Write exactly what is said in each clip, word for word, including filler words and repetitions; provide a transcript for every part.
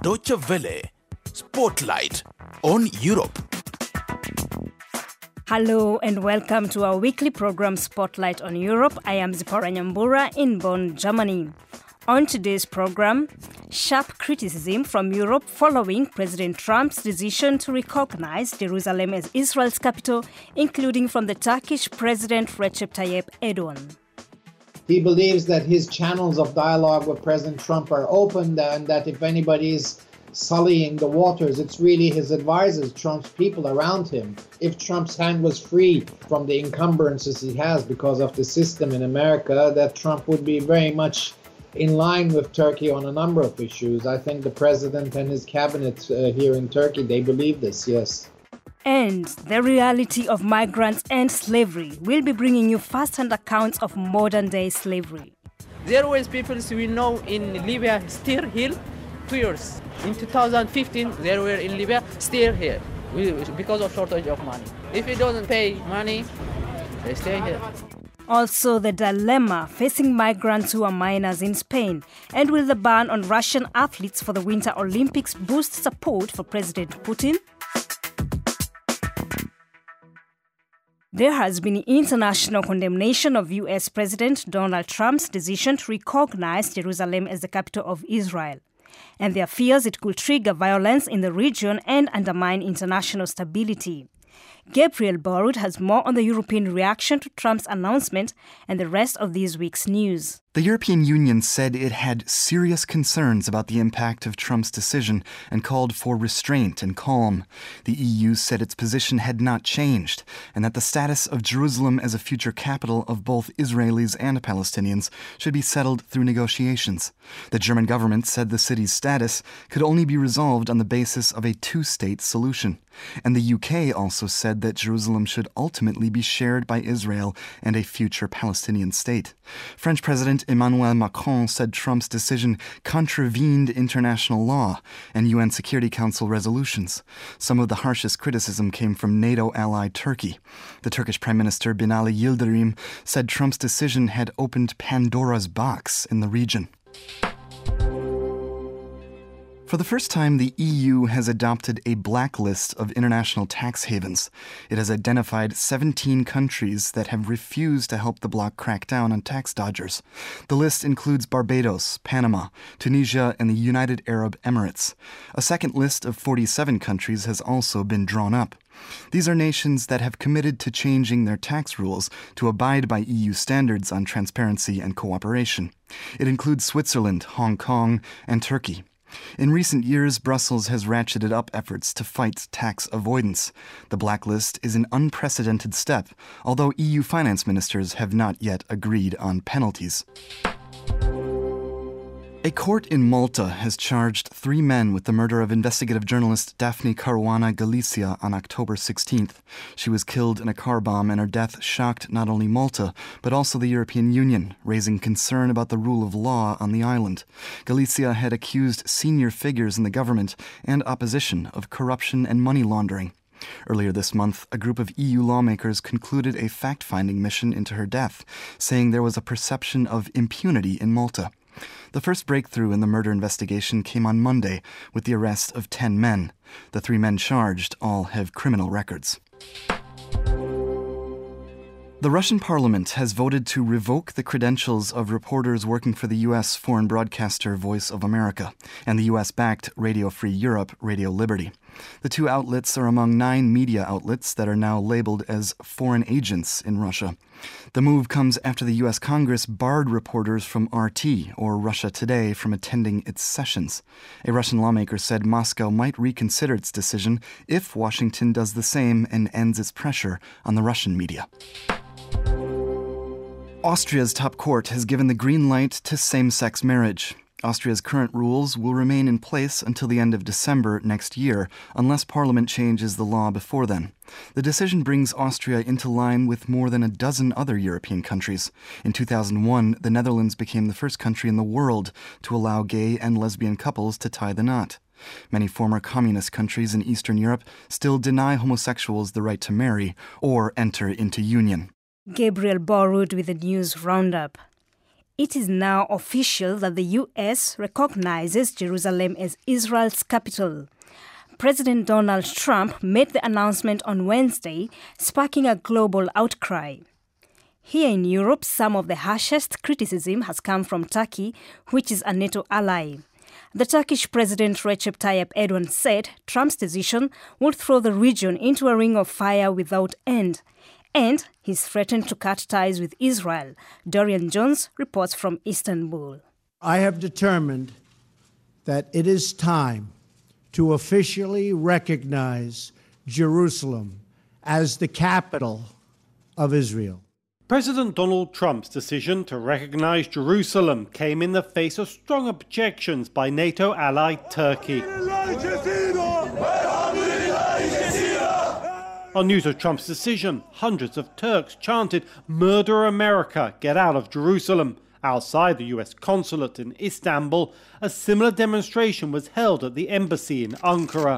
Deutsche Welle, Spotlight on Europe. Hello and welcome to our weekly program Spotlight on Europe. I am Zipporah Nyambura in Bonn, Germany. On today's program, sharp criticism from Europe following President Trump's decision to recognize Jerusalem as Israel's capital, including from the Turkish President Recep Tayyip Erdogan. He believes that his channels of dialogue with President Trump are open and that if anybody is sullying the waters, it's really his advisors, Trump's people around him. If Trump's hand was free from the encumbrances he has because of the system in America, that Trump would be very much in line with Turkey on a number of issues. I think the president and his cabinet uh, here in Turkey, they believe this, yes. And the reality of migrants and slavery. We'll be bringing you first-hand accounts of modern-day slavery. There were people we know in Libya still here two years. In two thousand fifteen, they were in Libya still here because of shortage of money. If it doesn't pay money, they stay here. Also, the dilemma facing migrants who are minors in Spain. And will the ban on Russian athletes for the Winter Olympics boost support for President Putin? There has been international condemnation of U S President Donald Trump's decision to recognize Jerusalem as the capital of Israel. And there are fears it could trigger violence in the region and undermine international stability. Gabriel Borud has more on the European reaction to Trump's announcement and the rest of this week's news. The European Union said it had serious concerns about the impact of Trump's decision and called for restraint and calm. The E U said its position had not changed and that the status of Jerusalem as a future capital of both Israelis and Palestinians should be settled through negotiations. The German government said the city's status could only be resolved on the basis of a two-state solution. And the U K also said that Jerusalem should ultimately be shared by Israel and a future Palestinian state. French President Emmanuel Macron said Trump's decision contravened international law and U N Security Council resolutions. Some of the harshest criticism came from NATO ally Turkey. The Turkish Prime Minister Binali Yildirim said Trump's decision had opened Pandora's box in the region. For the first time, the E U has adopted a blacklist of international tax havens. It has identified seventeen countries that have refused to help the bloc crack down on tax dodgers. The list includes Barbados, Panama, Tunisia, and the United Arab Emirates. A second list of forty-seven countries has also been drawn up. These are nations that have committed to changing their tax rules to abide by E U standards on transparency and cooperation. It includes Switzerland, Hong Kong, and Turkey. In recent years, Brussels has ratcheted up efforts to fight tax avoidance. The blacklist is an unprecedented step, although E U finance ministers have not yet agreed on penalties. A court in Malta has charged three men with the murder of investigative journalist Daphne Caruana Galizia on October sixteenth. She was killed in a car bomb, and her death shocked not only Malta, but also the European Union, raising concern about the rule of law on the island. Galizia had accused senior figures in the government and opposition of corruption and money laundering. Earlier this month, a group of E U lawmakers concluded a fact-finding mission into her death, saying there was a perception of impunity in Malta. The first breakthrough in the murder investigation came on Monday with the arrest of ten men. The three men charged all have criminal records. The Russian parliament has voted to revoke the credentials of reporters working for the U S foreign broadcaster Voice of America and the U S-backed Radio Free Europe, Radio Liberty. The two outlets are among nine media outlets that are now labeled as foreign agents in Russia. The move comes after the U S Congress barred reporters from R T, or Russia Today, from attending its sessions. A Russian lawmaker said Moscow might reconsider its decision if Washington does the same and ends its pressure on the Russian media. Austria's top court has given the green light to same-sex marriage. Austria's current rules will remain in place until the end of December next year, unless Parliament changes the law before then. The decision brings Austria into line with more than a dozen other European countries. In two thousand one, the Netherlands became the first country in the world to allow gay and lesbian couples to tie the knot. Many former communist countries in Eastern Europe still deny homosexuals the right to marry or enter into union. Gabriel Borud with the news roundup. It is now official that the U S recognizes Jerusalem as Israel's capital. President Donald Trump made the announcement on Wednesday, sparking a global outcry. Here in Europe, some of the harshest criticism has come from Turkey, which is a NATO ally. The Turkish President Recep Tayyip Erdogan said Trump's decision would throw the region into a ring of fire without end. And he's threatened to cut ties with Israel. Dorian Jones reports from Istanbul. I have determined that it is time to officially recognize Jerusalem as the capital of Israel. President Donald Trump's decision to recognize Jerusalem came in the face of strong objections by NATO ally Turkey. On news of Trump's decision, hundreds of Turks chanted, "Murder America, get out of Jerusalem." Outside the U S consulate in Istanbul, a similar demonstration was held at the embassy in Ankara.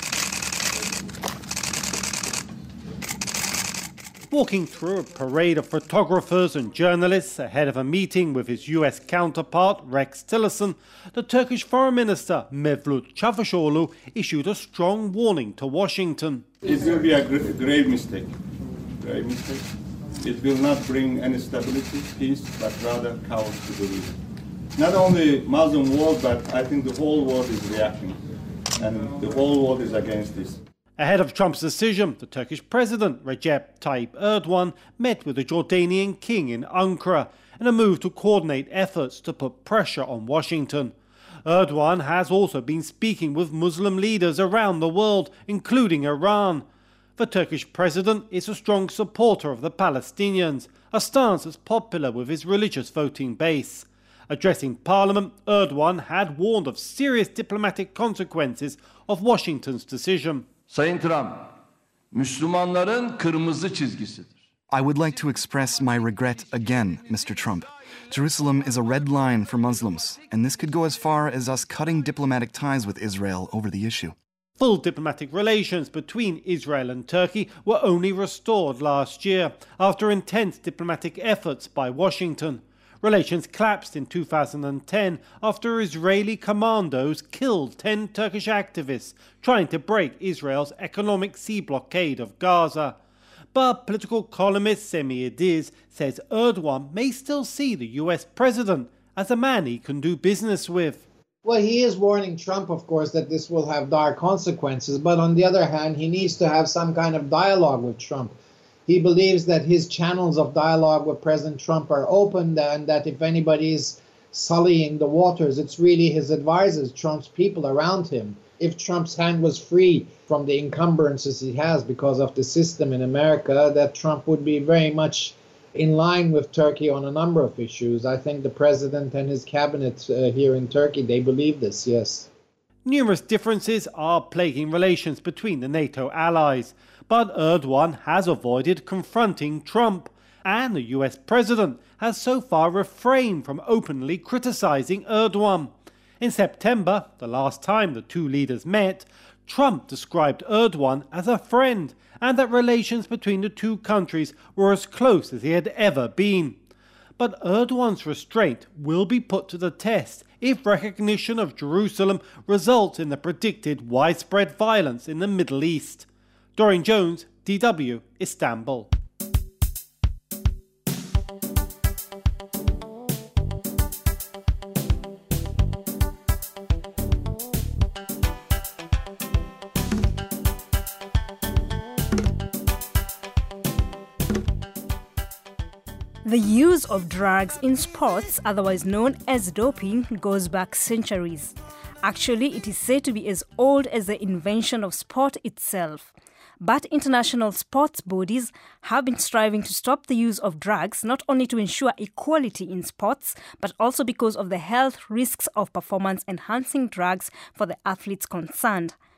Walking through a parade of photographers and journalists ahead of a meeting with his U S counterpart Rex Tillerson, the Turkish Foreign Minister Mevlut Çavuşoğlu issued a strong warning to Washington. It will be a grave mistake. Grave mistake. It will not bring any stability, peace, but rather chaos to the region. Not only Muslim world, but I think the whole world is reacting, and the whole world is against this. Ahead of Trump's decision, the Turkish President Recep Tayyip Erdogan met with the Jordanian king in Ankara in a move to coordinate efforts to put pressure on Washington. Erdogan has also been speaking with Muslim leaders around the world, including Iran. The Turkish president is a strong supporter of the Palestinians, a stance that's popular with his religious voting base. Addressing Parliament, Erdogan had warned of serious diplomatic consequences of Washington's decision. Sayın Trump, Müslümanların kırmızı çizgisidir. I would like to express my regret again, Mister Trump. Jerusalem is a red line for Muslims, and this could go as far as us cutting diplomatic ties with Israel over the issue. Full diplomatic relations between Israel and Turkey were only restored last year after intense diplomatic efforts by Washington. Relations collapsed in two thousand ten after Israeli commandos killed ten Turkish activists trying to break Israel's economic sea blockade of Gaza. But political columnist Semi Ediz says Erdogan may still see the U S president as a man he can do business with. Well, he is warning Trump, of course, that this will have dire consequences. But on the other hand, he needs to have some kind of dialogue with Trump. He believes that his channels of dialogue with President Trump are open, and that if anybody's sullying the waters, it's really his advisors, Trump's people around him. If Trump's hand was free from the encumbrances he has because of the system in America, that Trump would be very much in line with Turkey on a number of issues. I think the president and his cabinet uh, here in Turkey, they believe this, yes. Numerous differences are plaguing relations between the NATO allies, but Erdogan has avoided confronting Trump, and the U S president has so far refrained from openly criticizing Erdogan. In September, the last time the two leaders met, Trump described Erdogan as a friend and that relations between the two countries were as close as they had ever been. But Erdogan's restraint will be put to the test if recognition of Jerusalem results in the predicted widespread violence in the Middle East. Dorian Jones, D W, Istanbul. The use of drugs in sports, otherwise known as doping, goes back centuries. Actually, it is said to be as old as the invention of sport itself. But international sports bodies have been striving to stop the use of drugs, not only to ensure equality in sports, but also because of the health risks of performance-enhancing drugs for the athletes concerned.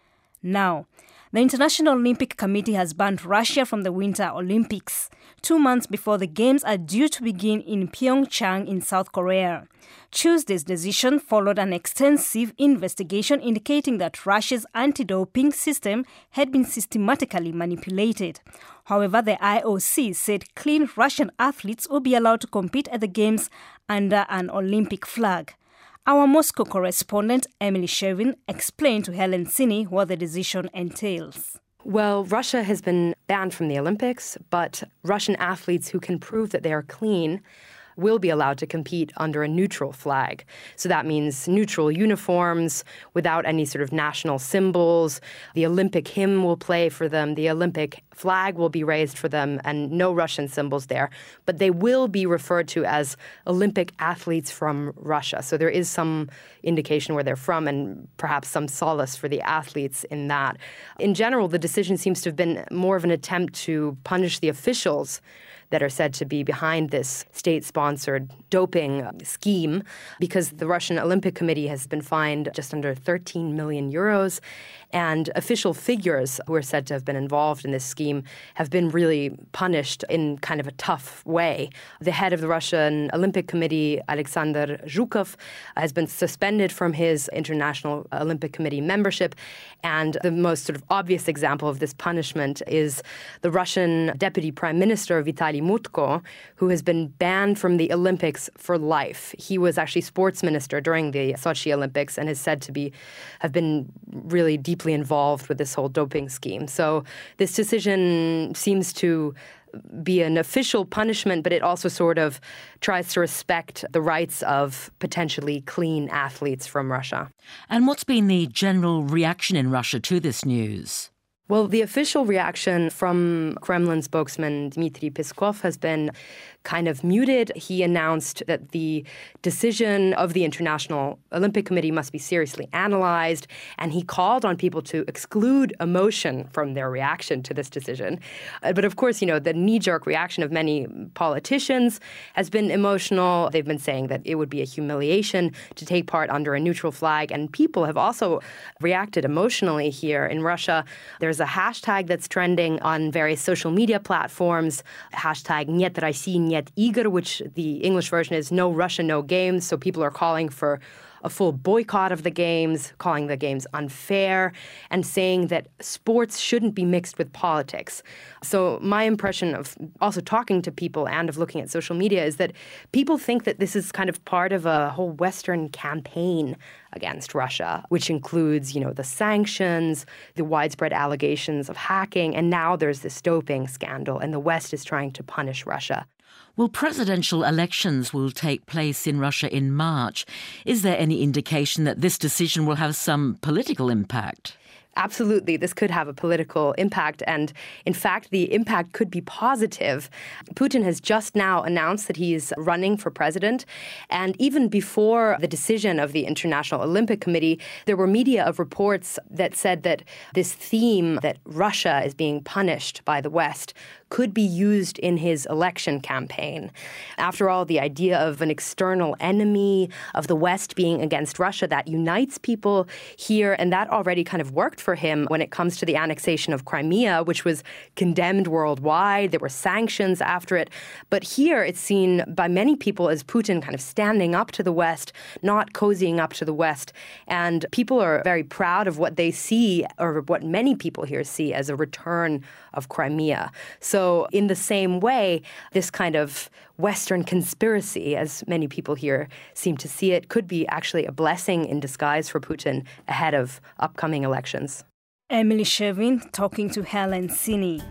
Now, the International Olympic Committee has banned Russia from the Winter Olympics, two months before the Games are due to begin in Pyeongchang in South Korea. Tuesday's decision followed an extensive investigation indicating that Russia's anti-doping system had been systematically manipulated. However, the I O C said clean Russian athletes will be allowed to compete at the Games under an Olympic flag. Our Moscow correspondent, Emily Shevin, explained to Helen Sini what the decision entails. Well, Russia has been banned from the Olympics, but Russian athletes who can prove that they are clean will be allowed to compete under a neutral flag. So that means neutral uniforms without any sort of national symbols. The Olympic hymn will play for them. The Olympic flag will be raised for them and no Russian symbols there. But they will be referred to as Olympic athletes from Russia. So there is some indication where they're from and perhaps some solace for the athletes in that. In general, the decision seems to have been more of an attempt to punish the officials that are said to be behind this state-sponsored doping scheme, because the Russian Olympic Committee has been fined just under thirteen million euros, and official figures who are said to have been involved in this scheme have been really punished in kind of a tough way. The head of the Russian Olympic Committee, Alexander Zhukov, has been suspended from his International Olympic Committee membership, and the most sort of obvious example of this punishment is the Russian Deputy Prime Minister, Vitaly Mutko, who has been banned from the Olympics for life. He was actually sports minister during the Sochi Olympics and is said to be have been really deeply involved with this whole doping scheme. So this decision seems to be an official punishment, but it also sort of tries to respect the rights of potentially clean athletes from Russia. And what's been the general reaction in Russia to this news? Well, the official reaction from Kremlin spokesman Dmitry Peskov has been kind of muted. He announced that the decision of the International Olympic Committee must be seriously analyzed, and he called on people to exclude emotion from their reaction to this decision. Uh, but of course, you know, the knee-jerk reaction of many politicians has been emotional. They've been saying that it would be a humiliation to take part under a neutral flag, and people have also reacted emotionally here in Russia. There's a hashtag that's trending on various social media platforms, hashtag Нет России, Нет Игр, which the English version is No Russia, No Games. So people are calling for a full boycott of the games, calling the games unfair, and saying that sports shouldn't be mixed with politics. So my impression of also talking to people and of looking at social media is that people think that this is kind of part of a whole Western campaign against Russia, which includes, you know, the sanctions, the widespread allegations of hacking, and now there's this doping scandal, and the West is trying to punish Russia. Well, presidential elections will take place in Russia in March. Is there any indication that this decision will have some political impact? Absolutely, this could have a political impact, and in fact, the impact could be positive. Putin has just now announced that he is running for president, and even before the decision of the International Olympic Committee, there were media of reports that said that this theme that Russia is being punished by the West could be used in his election campaign. After all, the idea of an external enemy, of the West being against Russia, that unites people here, and that already kind of worked for him when it comes to the annexation of Crimea, which was condemned worldwide. There were sanctions after it. But here it's seen by many people as Putin kind of standing up to the West, not cozying up to the West. And people are very proud of what they see, or what many people here see, as a return of Crimea. So in the same way, this kind of Western conspiracy, as many people here seem to see it, could be actually a blessing in disguise for Putin ahead of upcoming elections. Emily Shevin talking to Helen Sini.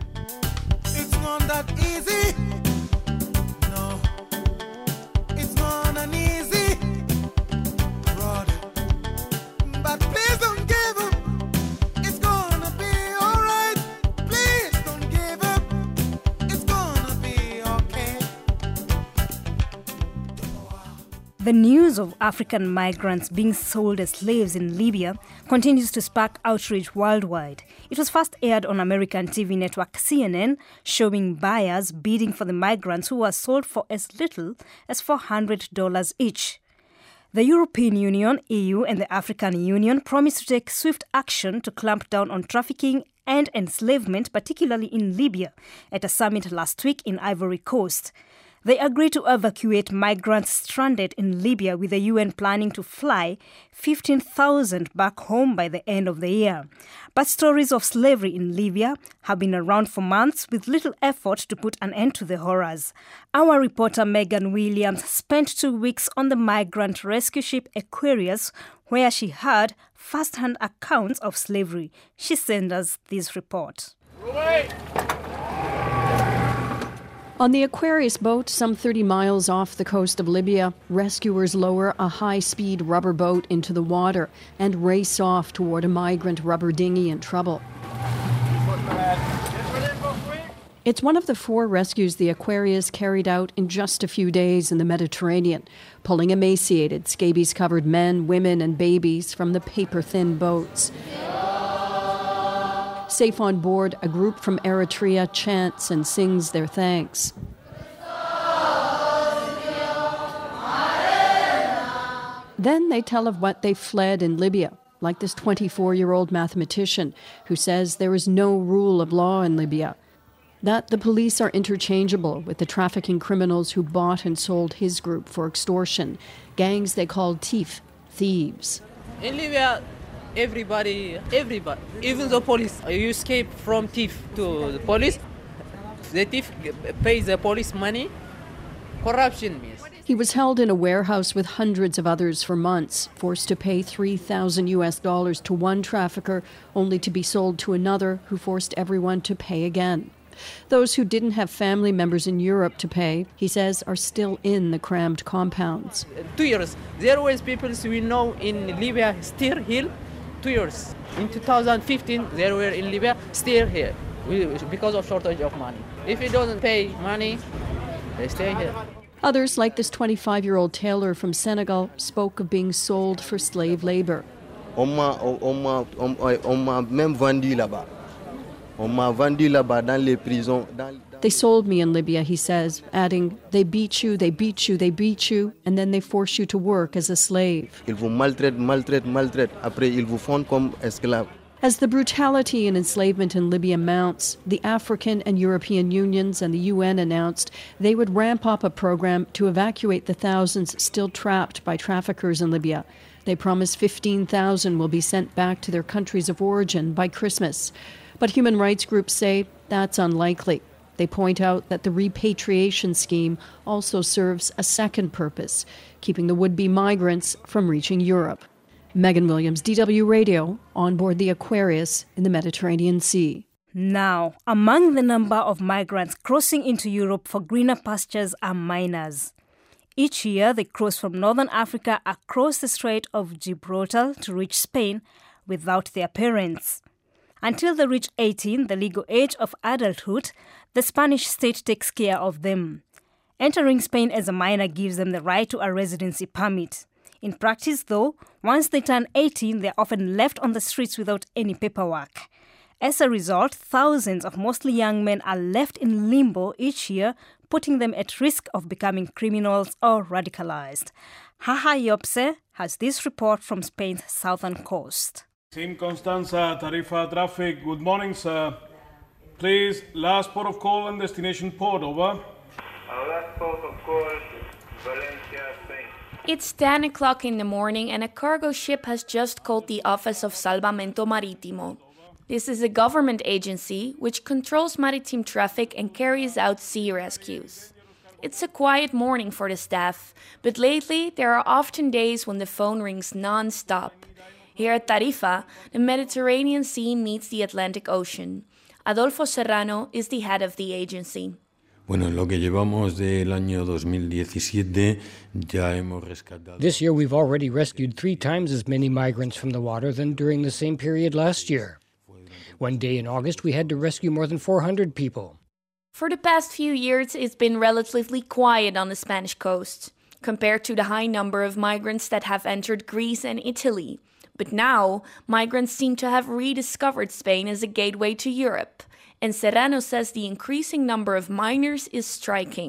It's not that easy. No. It's not an easy road. But please don't give up. It's gonna be all right. Please don't give up. It's gonna be okay. The news of African migrants being sold as slaves in Libya continues to spark outrage worldwide. It was first aired on American T V network C N N, showing buyers bidding for the migrants who were sold for as little as four hundred dollars each. The European Union, E U, and the African Union promised to take swift action to clamp down on trafficking and enslavement, particularly in Libya, at a summit last week in Ivory Coast. They agreed to evacuate migrants stranded in Libya, with the U N planning to fly fifteen thousand back home by the end of the year. But stories of slavery in Libya have been around for months, with little effort to put an end to the horrors. Our reporter Megan Williams spent two weeks on the migrant rescue ship Aquarius, where she heard first-hand accounts of slavery. She sent us this report. On the Aquarius boat, some thirty miles off the coast of Libya, rescuers lower a high-speed rubber boat into the water and race off toward a migrant rubber dinghy in trouble. It's one of the four rescues the Aquarius carried out in just a few days in the Mediterranean, pulling emaciated, scabies-covered men, women, and babies from the paper-thin boats. Safe on board, a group from Eritrea chants and sings their thanks. Then they tell of what they fled in Libya, like this twenty-four-year-old mathematician who says there is no rule of law in Libya, that the police are interchangeable with the trafficking criminals who bought and sold his group for extortion, gangs they called Tif, thieves. In Libya, Everybody, everybody, even the police, you escape from thief to the police, the thief pays the police money, corruption means. He was held in a warehouse with hundreds of others for months, forced to pay three thousand U S dollars to one trafficker, only to be sold to another who forced everyone to pay again. Those who didn't have family members in Europe to pay, he says, are still in the crammed compounds. Two years, there was people we know in Libya still here. Two years. In two thousand fifteen, they were in Libya, still here, because of shortage of money. If it doesn't pay money, they stay here. Others, like this twenty-five-year-old tailor from Senegal, spoke of being sold for slave labor. On m'a, on m'a, on m'a même vendu là-bas. On m'a vendu là-bas dans les prisons. Dans... They sold me in Libya, he says, adding, they beat you, they beat you, they beat you, and then they force you to work as a slave. Ils vous maltraitent, maltraitent, maltraitent. Après, ils vous font comme esclaves. As the brutality and enslavement in Libya mounts, the African and European unions and the U N announced they would ramp up a program to evacuate the thousands still trapped by traffickers in Libya. They promise fifteen thousand will be sent back to their countries of origin by Christmas. But human rights groups say that's unlikely. They point out that the repatriation scheme also serves a second purpose, keeping the would-be migrants from reaching Europe. Megan Williams, D W Radio, on board the Aquarius in the Mediterranean Sea. Now, among the number of migrants crossing into Europe for greener pastures are minors. Each year, they cross from northern Africa across the Strait of Gibraltar to reach Spain without their parents. Until they reach eighteen, the legal age of adulthood, the Spanish state takes care of them. Entering Spain as a minor gives them the right to a residency permit. In practice, though, once they turn eighteen, they're often left on the streets without any paperwork. As a result, thousands of mostly young men are left in limbo each year, putting them at risk of becoming criminals or radicalized. Haha Yopse has this report from Spain's southern coast. Team Constanza, Tarifa Traffic, good morning, sir. Please, last port of call and destination port, over. Our last port of call is Valencia, Spain. It's ten o'clock in the morning and a cargo ship has just called the Office of Salvamento Marítimo. This is a government agency which controls maritime traffic and carries out sea rescues. It's a quiet morning for the staff, but lately there are often days when the phone rings non-stop. Here at Tarifa, the Mediterranean Sea meets the Atlantic Ocean. Adolfo Serrano is the head of the agency. Bueno, en lo que llevamos del año dos mil diecisiete ya hemos rescatado. This year we've already rescued three times as many migrants from the water than during the same period last year. One day in August we had to rescue more than four hundred people. For the past few years, it's been relatively quiet on the Spanish coast, compared to the high number of migrants that have entered Greece and Italy. But now, migrants seem to have rediscovered Spain as a gateway to Europe. And Serrano says the increasing number of minors is striking.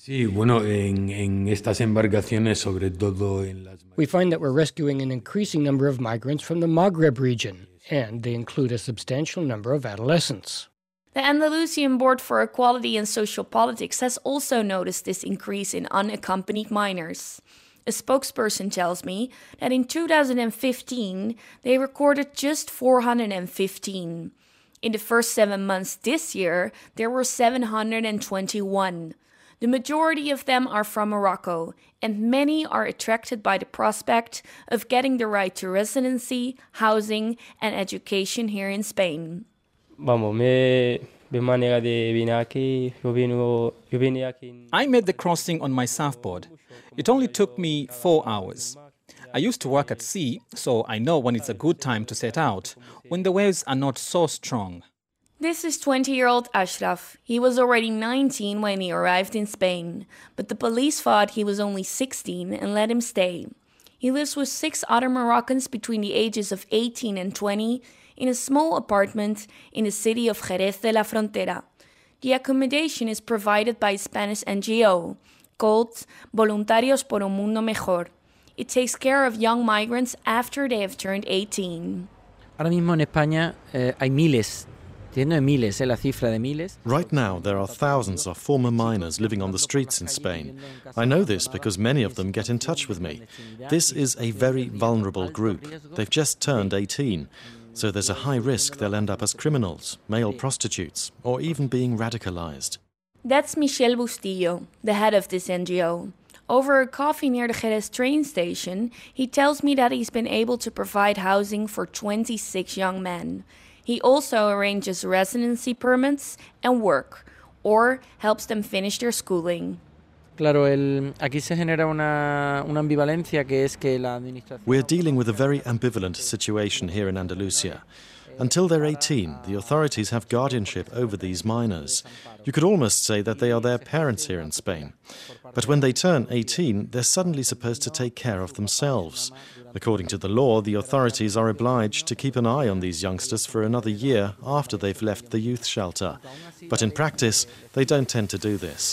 Sí, bueno, en, en estas embarcaciones, sobre todo en las... We find that we're rescuing an increasing number of migrants from the Maghreb region, and they include a substantial number of adolescents. The Andalusian Board for Equality and Social Politics has also noticed this increase in unaccompanied minors. A spokesperson tells me that in two thousand fifteen, they recorded just four hundred fifteen. In the first seven months this year, there were seven hundred twenty-one. The majority of them are from Morocco, and many are attracted by the prospect of getting the right to residency, housing, and education here in Spain. Vamos, me, me manera de venir aquí, yo vine, yo vine aquí. I made the crossing on my surfboard. It only took me four hours. I used to work at sea, so I know when it's a good time to set out, when the waves are not so strong. This is twenty-year-old Ashraf. He was already nineteen when he arrived in Spain, but the police thought he was only sixteen and let him stay. He lives with six other Moroccans between the ages of eighteen and twenty in a small apartment in the city of Jerez de la Frontera. The accommodation is provided by a Spanish N G O called Voluntarios por un Mundo Mejor. It takes care of young migrants after they have turned eighteen. Ahora mismo en España eh, hay miles. Miles, eh, la cifra de miles. Right now, there are thousands of former miners living on the streets in Spain. I know this because many of them get in touch with me. This is a very vulnerable group. They've just turned eighteen, so there's a high risk they'll end up as criminals, male prostitutes, or even being radicalized. That's Michel Bustillo, the head of this N G O. Over a coffee near the Jerez train station, he tells me that he's been able to provide housing for twenty-six young men. He also arranges residency permits and work, or helps them finish their schooling. Claro, el, aquí se genera una, una ambivalencia que es que la administración... We're dealing with a very ambivalent situation here in Andalusia. Until they're eighteen, the authorities have guardianship over these minors. You could almost say that they are their parents here in Spain. But when they turn eighteen, they're suddenly supposed to take care of themselves. According to the law, the authorities are obliged to keep an eye on these youngsters for another year after they've left the youth shelter. But in practice, they don't tend to do this.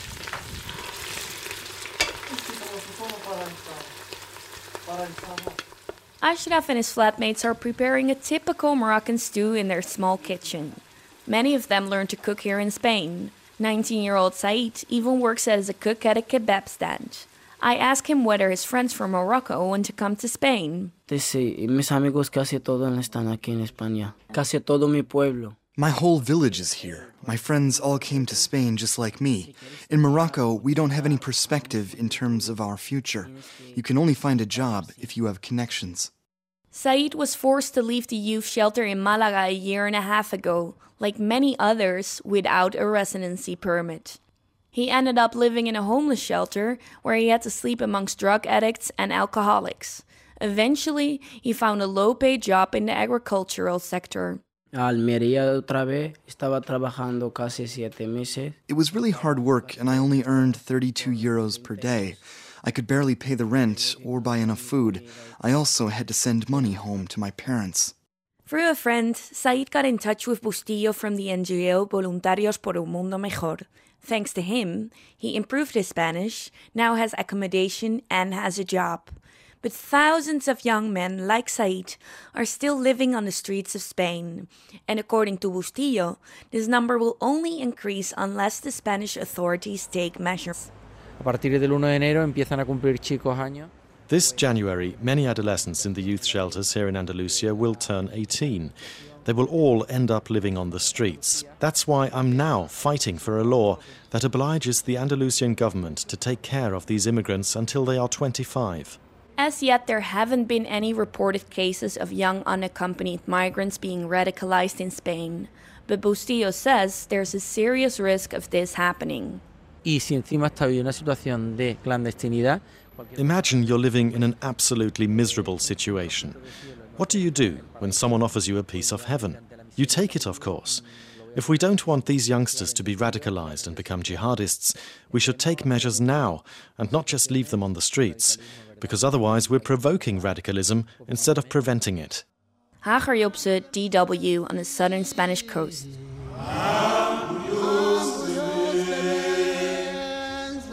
Ashraf and his flatmates are preparing a typical Moroccan stew in their small kitchen. Many of them learned to cook here in Spain. nineteen-year-old Said even works as a cook at a kebab stand. I ask him whether his friends from Morocco want to come to Spain. Sí, mis amigos casi todos están aquí en España. Casi todo mi pueblo. My whole village is here. My friends all came to Spain just like me. In Morocco, we don't have any perspective in terms of our future. You can only find a job if you have connections. Said was forced to leave the youth shelter in Malaga a year and a half ago, like many others, without a residency permit. He ended up living in a homeless shelter where he had to sleep amongst drug addicts and alcoholics. Eventually, he found a low-paid job in the agricultural sector. Almería otra vez, estaba trabajando casi siete meses. It was really hard work, and I only earned thirty-two euros per day. I could barely pay the rent or buy enough food. I also had to send money home to my parents. Through a friend, Said got in touch with Bustillo from the N G O Voluntarios por un Mundo Mejor. Thanks to him, he improved his Spanish, now has accommodation and has a job. But thousands of young men like Said are still living on the streets of Spain. And according to Bustillo, this number will only increase unless the Spanish authorities take measures. A partir del uno de enero empiezan a cumplir chicos años. This January, many adolescents in the youth shelters here in Andalusia will turn eighteen. They will all end up living on the streets. That's why I'm now fighting for a law that obliges the Andalusian government to take care of these immigrants until they are twenty-five. As yet, there haven't been any reported cases of young unaccompanied migrants being radicalized in Spain. But Bustillo says there's a serious risk of this happening. Y si encima está en una situación de clandestinidad. Imagine you're living in an absolutely miserable situation. What do you do when someone offers you a piece of heaven? You take it, of course. If we don't want these youngsters to be radicalized and become jihadists, we should take measures now and not just leave them on the streets, because otherwise we're provoking radicalism instead of preventing it. Hagar Jobse, D W, on the southern Spanish coast.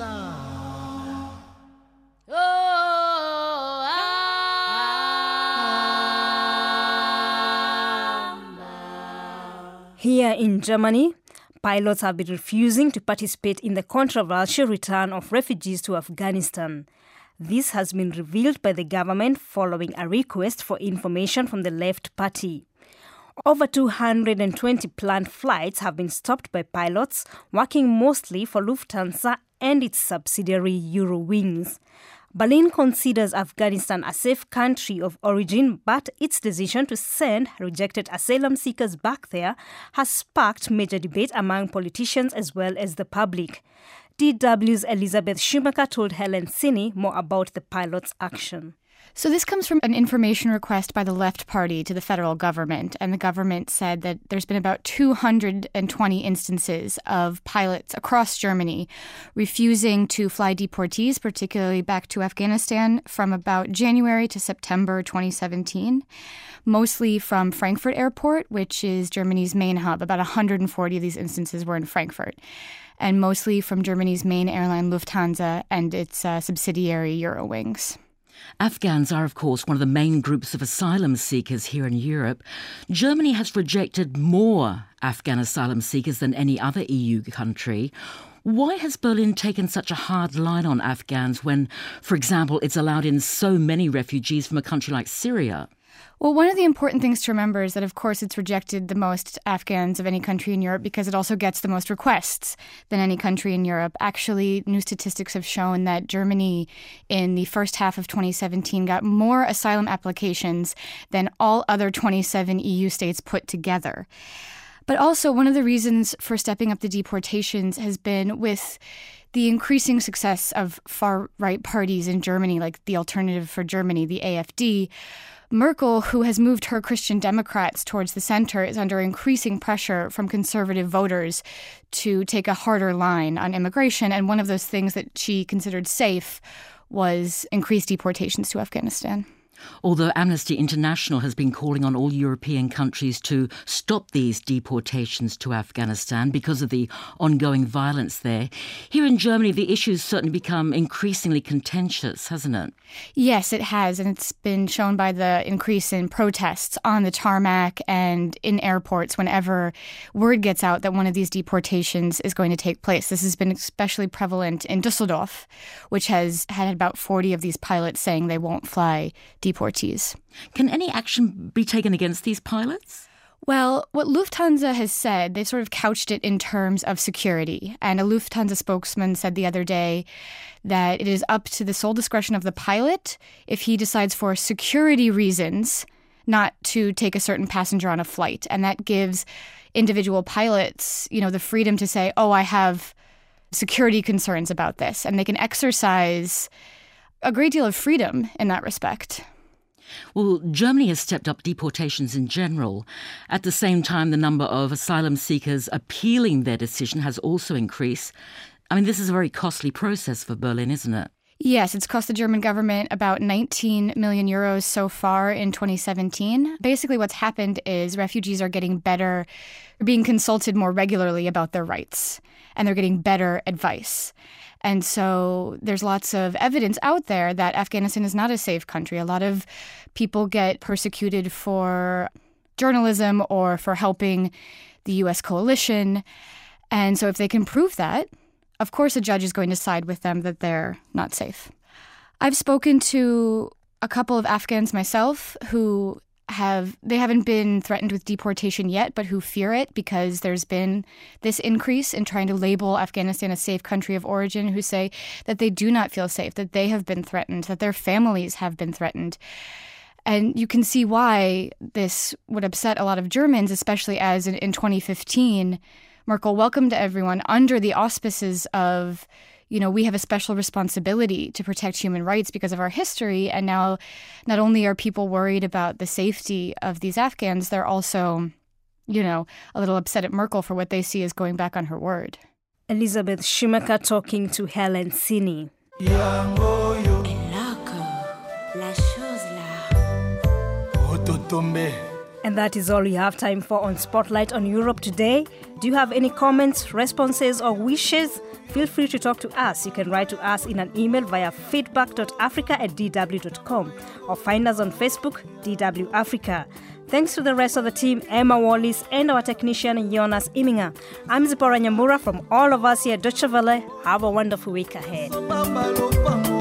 Here in Germany, pilots have been refusing to participate in the controversial return of refugees to Afghanistan. This has been revealed by the government following a request for information from the Left Party. Over two hundred twenty planned flights have been stopped by pilots working mostly for Lufthansa and its subsidiary Eurowings. Berlin considers Afghanistan a safe country of origin, but its decision to send rejected asylum seekers back there has sparked major debate among politicians as well as the public. D W's Elizabeth Schumacher told Helen Sini more about the pilots' action. So this comes from an information request by the Left Party to the federal government, and the government said that there's been about two hundred twenty instances of pilots across Germany refusing to fly deportees, particularly back to Afghanistan, from about January to September twenty seventeen, mostly from Frankfurt Airport, which is Germany's main hub. About one hundred forty of these instances were in Frankfurt, and mostly from Germany's main airline Lufthansa and its uh, subsidiary Eurowings. Afghans are, of course, one of the main groups of asylum seekers here in Europe. Germany has rejected more Afghan asylum seekers than any other E U country. Why has Berlin taken such a hard line on Afghans when, for example, it's allowed in so many refugees from a country like Syria? Well, one of the important things to remember is that, of course, it's rejected the most Afghans of any country in Europe because it also gets the most requests than any country in Europe. Actually, new statistics have shown that Germany, in the first half of twenty seventeen, got more asylum applications than all other twenty-seven E U states put together. But also, one of the reasons for stepping up the deportations has been with the increasing success of far-right parties in Germany, like the Alternative for Germany, the A F D. Merkel, who has moved her Christian Democrats towards the center, is under increasing pressure from conservative voters to take a harder line on immigration. And one of those things that she considered safe was increased deportations to Afghanistan. Although Amnesty International has been calling on all European countries to stop these deportations to Afghanistan because of the ongoing violence there, here in Germany the issue's certainly become increasingly contentious, hasn't it? Yes, it has, and it's been shown by the increase in protests on the tarmac and in airports whenever word gets out that one of these deportations is going to take place. This has been especially prevalent in Düsseldorf, which has had about forty of these pilots saying they won't fly deportees. Can any action be taken against these pilots? Well, what Lufthansa has said, they've sort of couched it in terms of security. And a Lufthansa spokesman said the other day that it is up to the sole discretion of the pilot if he decides for security reasons not to take a certain passenger on a flight. And that gives individual pilots, you know, the freedom to say, oh, I have security concerns about this. And they can exercise a great deal of freedom in that respect. Well, Germany has stepped up deportations in general. At the same time, the number of asylum seekers appealing their decision has also increased. I mean, this is a very costly process for Berlin, isn't it? Yes, it's cost the German government about nineteen million euros so far in twenty seventeen. Basically, what's happened is refugees are getting better, being consulted more regularly about their rights, and they're getting better advice. And so there's lots of evidence out there that Afghanistan is not a safe country. A lot of people get persecuted for journalism or for helping the U S coalition. And so if they can prove that, of course a judge is going to side with them that they're not safe. I've spoken to a couple of Afghans myself who have they haven't been threatened with deportation yet, but who fear it because there's been this increase in trying to label Afghanistan a safe country of origin, who say that they do not feel safe, that they have been threatened, that their families have been threatened. And you can see why this would upset a lot of Germans, especially as in, in twenty fifteen, Merkel welcomed everyone under the auspices of, you know, we have a special responsibility to protect human rights because of our history. And now not only are people worried about the safety of these Afghans, they're also, you know, a little upset at Merkel for what they see as going back on her word. Elizabeth Schumacher talking to Helen Sini. And that is all we have time for on Spotlight on Europe today. Do you have any comments, responses, or wishes? Feel free to talk to us. You can write to us in an email via feedback dot africa at d w dot com or find us on Facebook, D W Africa. Thanks to the rest of the team, Emma Wallis, and our technician, Jonas Iminga. I'm Zipporah Nyambura from all of us here at Deutsche Welle. Have a wonderful week ahead.